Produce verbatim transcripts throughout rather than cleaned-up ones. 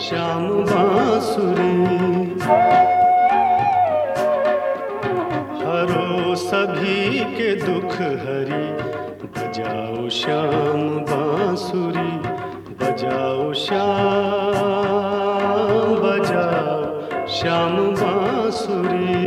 श्याम बांसुरी। हरो सभी के दुख हरी, बजाओ श्याम बांसुरी, बजाओ श्याम, बजाओ श्याम बांसुरी।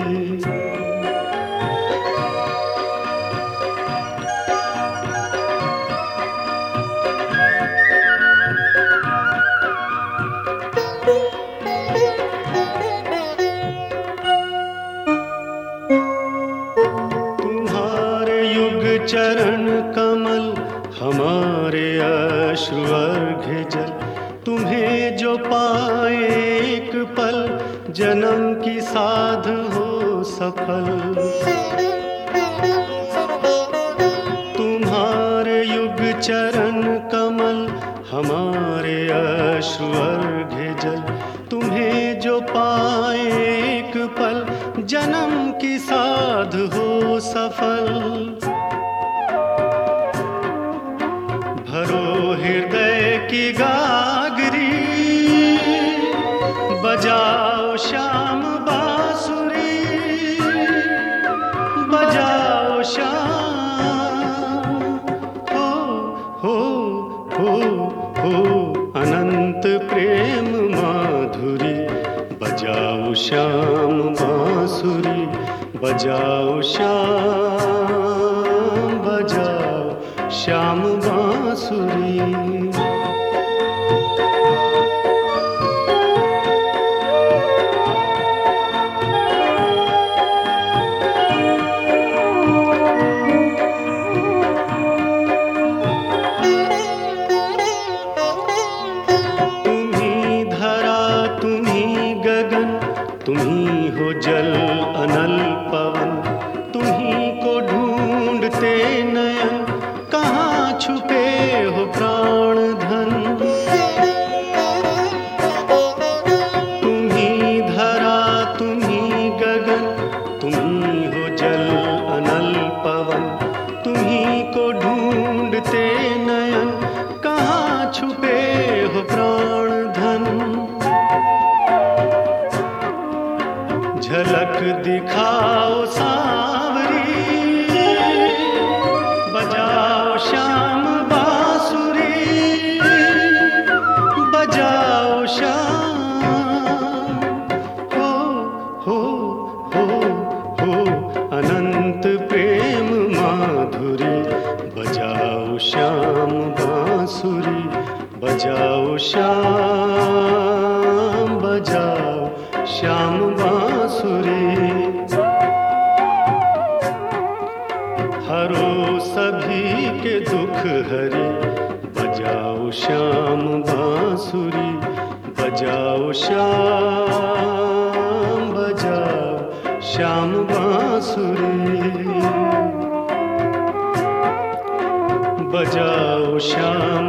चरण कमल हमारे अश्रु अर्घ्य जल, तुम्हें जो पाए एक पल, जन्म की साध हो सफल। तुम्हारे युग चरण कमल हमारे अश्रु अर्घ्य जल, तुम्हें जो पाए एक पल, जन्म की साध हो सफल। भरो हृदय की गागरी, बजाओ श्याम बांसुरी, बजाओ श्याम। हो हो हो हो अनंत प्रेम माधुरी, बजाओ श्याम बांसुरी, बजाओ श्याम, बजाओ श्याम बांसुरी। तुम्ही धरा तुम्ही गगन, तुम्ही हो जल अनल पवन, तुम्ही को ढूंढते नयन, कहाँ छुपे हो प्राण धन। तुम्ही धरा तुम्ही गगन, तुम्ही हो जल अनल पवन, तुम्ही को ढूंढते नयन, कहाँ छुपे हो प्राण धन। झलक दिखाओ सांवरी, बजाओ श्याम बांसुरी, बजाओ श्याम। हो हो हो हो अनंत प्रेम माधुरी, बजाओ श्याम बांसुरी, बजाओ श्याम, बजाओ श्याम बांसुरी। हरो सभी के दुख हरी, बजाओ श्याम बांसुरी, बजाओ श्याम, बजाओ श्याम बांसुरी, बजाओ श्याम